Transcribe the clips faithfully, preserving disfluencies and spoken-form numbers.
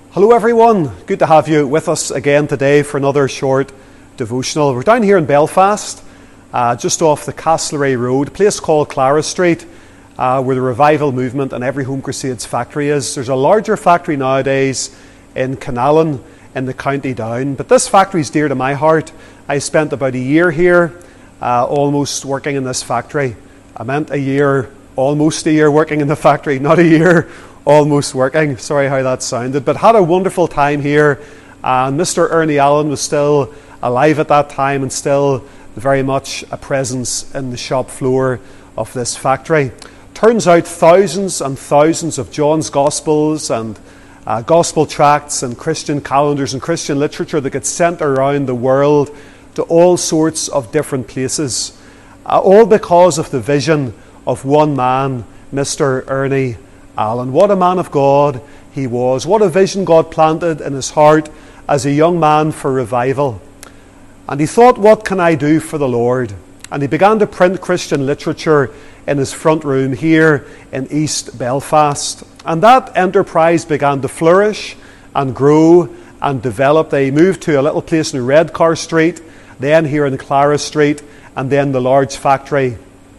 Hello everyone, good to have you with us again today for another short devotional. We're down here in Belfast, uh, just off the Castlereagh Road, a place called Clara Street, uh, where the Revival Movement and Every Home Crusades factory is. There's a larger factory nowadays in Canallan in the County Down, but this factory is dear to my heart. I spent about a year here, uh, almost working in this factory. I meant a year, almost a year working in the factory, not a year almost working. Sorry how that sounded, but had a wonderful time here. And Mister Ernie Allen was still alive at that time and still very much a presence in the shop floor of this factory. Turns out thousands and thousands of John's Gospels and uh, Gospel tracts and Christian calendars and Christian literature that get sent around the world to all sorts of different places, uh, all because of the vision of one man, Mister Ernie Allen. What a man of God he was. What a vision God planted in his heart as a young man for revival. And he thought, what can I do for the Lord? And he began to print Christian literature in his front room here in East Belfast. And that enterprise began to flourish and grow and develop. They moved to a little place in Redcar Street, then here in Clara Street, and then the large factory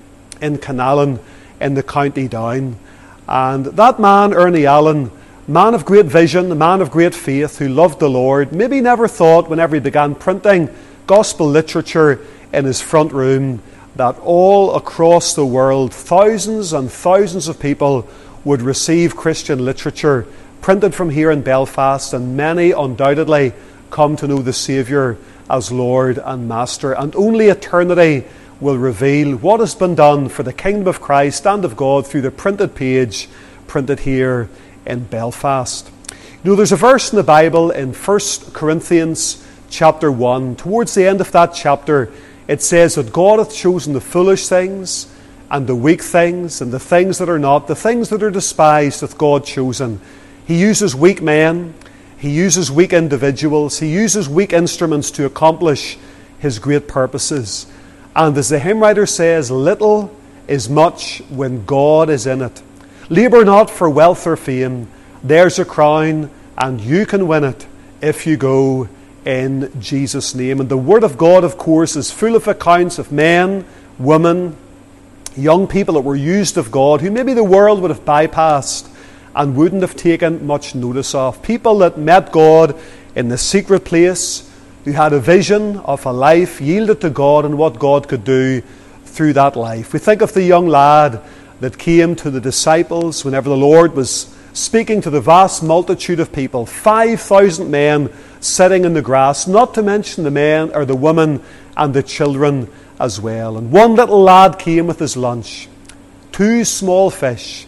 in Canallan in the County Down. And that man, Ernie Allen, man of great vision, a man of great faith, who loved the Lord, maybe never thought whenever he began printing gospel literature in his front room that all across the world, thousands and thousands of people would receive Christian literature printed from here in Belfast, and many undoubtedly come to know the Saviour as Lord and Master. And only eternity will reveal what has been done for the kingdom of Christ and of God through the printed page printed here in Belfast. You know, there's a verse in the Bible in First Corinthians chapter one. Towards the end of that chapter, it says that God hath chosen the foolish things and the weak things and the things that are not, the things that are despised hath God chosen. He uses weak men, he uses weak individuals, he uses weak instruments to accomplish his great purposes. And as the hymn writer says, little is much when God is in it. Labour not for wealth or fame. There's a crown, and you can win it if you go in Jesus' name. And the Word of God, of course, is full of accounts of men, women, young people that were used of God, who maybe the world would have bypassed and wouldn't have taken much notice of. People that met God in the secret place, who had a vision of a life yielded to God and what God could do through that life. We think of the young lad that came to the disciples whenever the Lord was speaking to the vast multitude of people, five thousand men sitting in the grass, not to mention the men or the women and the children as well. And one little lad came with his lunch, two small fish,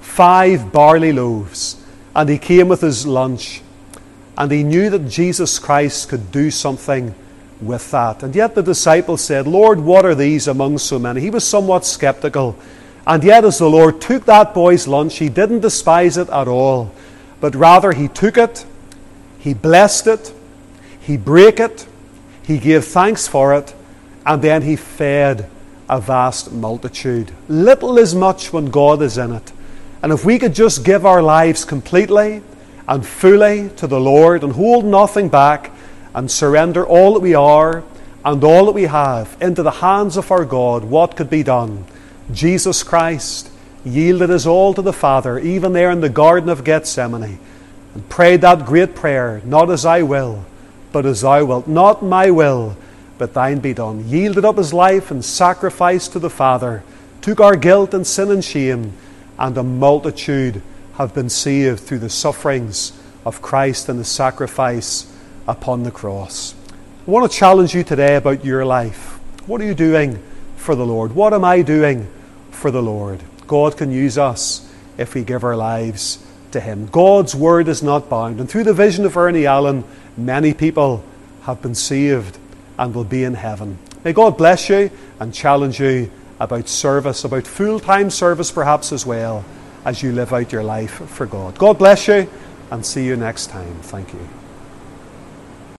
five barley loaves, and he came with his lunch. And he knew that Jesus Christ could do something with that. And yet the disciples said, Lord, what are these among so many? He was somewhat skeptical. And yet as the Lord took that boy's lunch, he didn't despise it at all. But rather he took it, he blessed it, he brake it, he gave thanks for it, and then he fed a vast multitude. Little is much when God is in it. And if we could just give our lives completely and fully to the Lord and hold nothing back and surrender all that we are and all that we have into the hands of our God, what could be done? Jesus Christ yielded his all to the Father, even there in the Garden of Gethsemane, and prayed that great prayer, not as I will, but as thou wilt. Not my will, but thine be done. Yielded up his life and sacrifice to the Father, took our guilt and sin and shame, and a multitude have been saved through the sufferings of Christ and the sacrifice upon the cross. I want to challenge you today about your life. What are you doing for the Lord? What am I doing for the Lord? God can use us if we give our lives to him. God's word is not bound. And through the vision of Ernie Allen, many people have been saved and will be in heaven. May God bless you and challenge you about service, about full-time service perhaps as well, as you live out your life for God. God bless you, and see you next time. Thank you.